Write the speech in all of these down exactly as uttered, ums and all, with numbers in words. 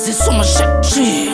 здесь сумасшедшие.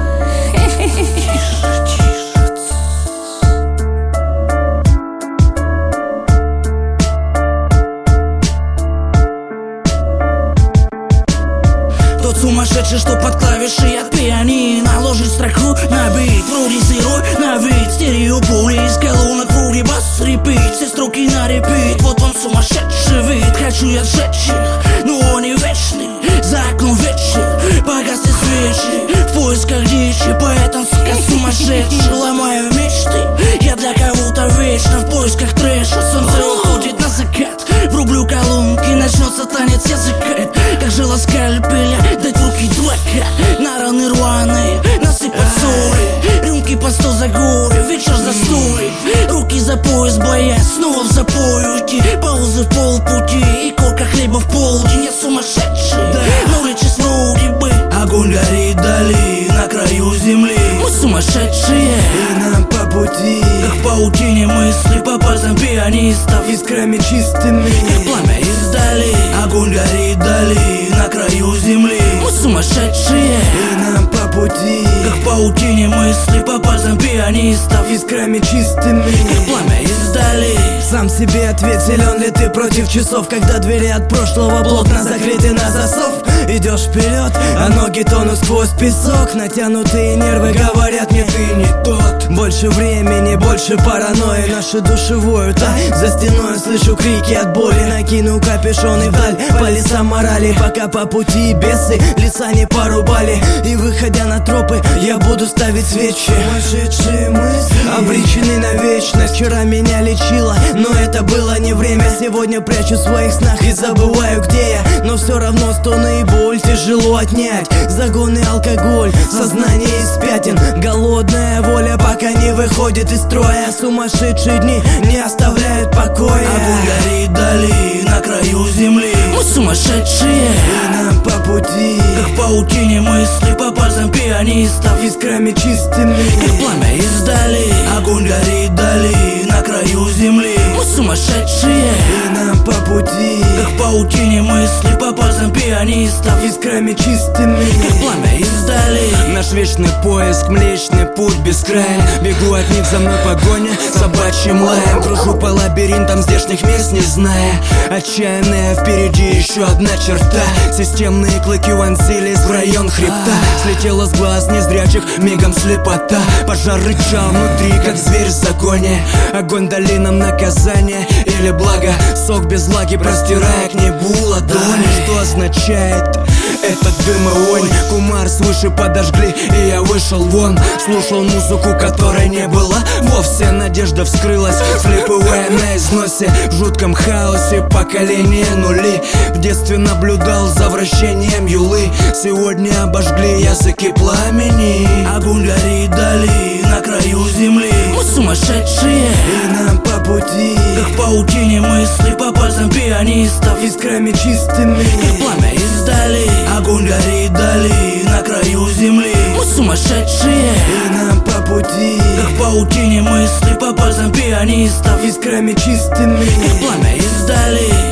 Тот сумасшедший, что под клавишей от пианино ложит строку на бит, вроде сырой на вид, стерео пули из колонок, вроде бас репит, все строки на репит. Вот он сумасшедший вид, хочу я сжечь их, но он не вечный, за окном вечер, погасли свечи, в поисках дичи, поэтому сука сумасшедший, ломаю мечты, я для кого-то вечно в поисках трэша. Солнце уходит на закат, врублю колонки, начнется танец языка, как жила скальпеля, дать в руки дурака, на раны рваные насыпать соли, рюмки по сто за горе, вечер за столик, руки за пояс, боясь снова в запой уйти, паузы в полпути и корка хлеба в полдень. Я сумасшедший, но лечишь вроде бы. Огонь горит вдали, на краю земли. Мы сумасшедшие, и нам по пути, как в паутине мысли по пальцам пианистов, искрами чистыми, как пламя издали. Огонь горит вдали, на краю земли. Мы сумасшедшие, и нам по пути, как в паутине мысли по пальцам пианистов, искрами чистыми, как пламя издали. Сам себе ответь, силен ли ты против часов, когда двери от прошлого плотно закрыты на засов. Идешь вперед, а ноги тонут сквозь песок, натянутые нервы говорят мне: ты не тот. Больше времени, больше паранойи, наши души воют, а за стеной слышу крики от боли. Накину капюшон и вдаль по лесам морали, пока по пути бесы леса не порубали. И выходя на тропы, я буду ставить свечи. Сумасшедшие мысли обречены на вечность. Вчера меня лечило, но это было не время. Сегодня прячу в своих снах и забываю, где я. Но все равно стоны и боль тяжело отнять. Загон и алкоголь, сознание из пятен, голодная воля пока не выходит из строя. Сумасшедшие дни не оставляют покоя. Огонь горит вдали, на краю земли. Мы сумасшедшие, и нам по пути, как в паутине мысли по пальцам пианистов, искрами чистыми, как пламя издали. Огонь горит вдали, на краю земли. Мы сумасшедшие, и нам по пути, как в паутине мысли по пальцам пианистов, искрами чистыми, как пламя издали. Наш вечный поиск, млечный путь бескрайний. Бегу от них, за мной погоня собачьим лаем. Кружу по лабиринтам здешних мест, не зная. Отчаянная впереди еще одна черта. Системные клыки вонзились в район хребта. Слетела с глаз незрячих, мигом слепота. Пожар рычал внутри, как зверь в загоне. Огонь дали нам наказание или благо. Сок без влаги, простирая к небу ладони. Что означает этот дым и вонь? Кумар свыше подожгли, и я вышел вон. Слушал музыку, которой не было вовсе. Надежда вскрылась, слепывая на износе. В жутком хаосе поколение нули. В детстве наблюдал за вращением юлы. Сегодня обожгли языки пламени. Огонь горит вдали, на краю земли. Мы сумасшедшие, и нам по пути, как в паутине мысли по пальцам пианистов, искрами чистыми, как пламя издали. Огонь горит вдали, на краю земли. Мы сумасшедшие, и нам по пути, как в паутине мысли по пальцам пианистов, искрами чистыми, как пламя издали.